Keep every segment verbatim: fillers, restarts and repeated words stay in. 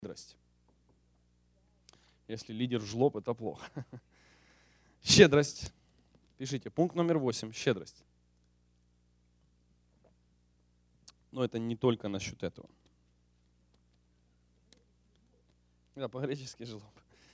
щедрость. Если лидер жлоб, это плохо. Щедрость. Пишите, пункт номер восемь, щедрость. Но это не только насчет этого. Да, по-гречески жлоб.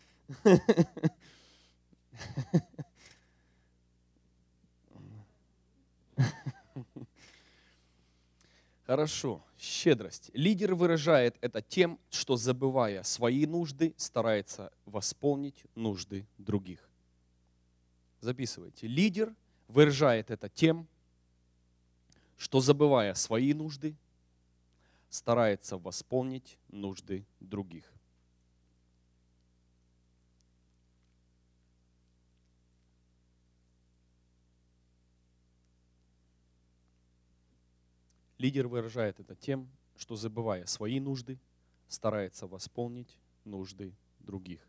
Хорошо, щедрость. Лидер выражает это тем, что, забывая свои нужды, старается восполнить нужды других. Записывайте. Лидер выражает это тем, что, забывая свои нужды, старается восполнить нужды других. Лидер выражает это тем, что, забывая свои нужды, старается восполнить нужды других.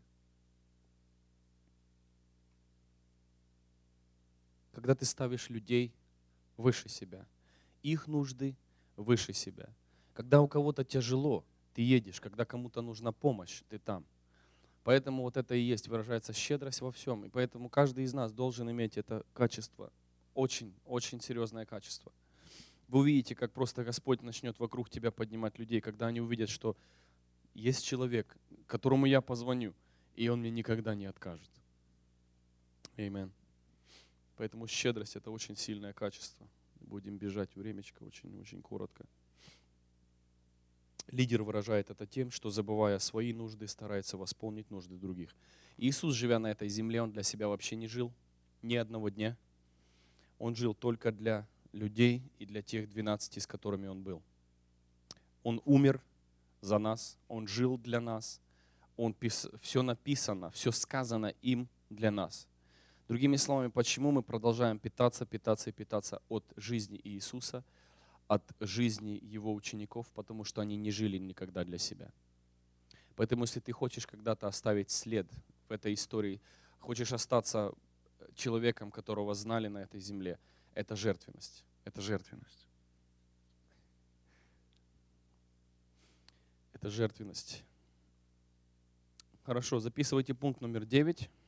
Когда ты ставишь людей выше себя, их нужды выше себя. Когда у кого-то тяжело, ты едешь. Когда кому-то нужна помощь, ты там. Поэтому вот это и есть, выражается щедрость во всем. И поэтому каждый из нас должен иметь это качество. Очень, очень серьезное качество. Вы увидите, как просто Господь начнет вокруг тебя поднимать людей, когда они увидят, что есть человек, которому я позвоню, и он мне никогда не откажет. Аминь. Поэтому щедрость – это очень сильное качество. Будем бежать времечко очень-очень коротко. Лидер выражает это тем, что, забывая свои нужды, старается восполнить нужды других. Иисус, живя на этой земле, Он для себя вообще не жил ни одного дня. Он жил только для людей и для тех двенадцати, с которыми Он был. Он умер за нас, Он жил для нас, Он пис... все написано, все сказано им для нас. Другими словами, почему мы продолжаем питаться, питаться и питаться от жизни Иисуса, от жизни Его учеников, потому что они не жили никогда для себя. Поэтому, если ты хочешь когда-то оставить след в этой истории, хочешь остаться человеком, которого знали на этой земле, это жертвенность. Это жертвенность. Это жертвенность. Хорошо, записывайте пункт номер девять.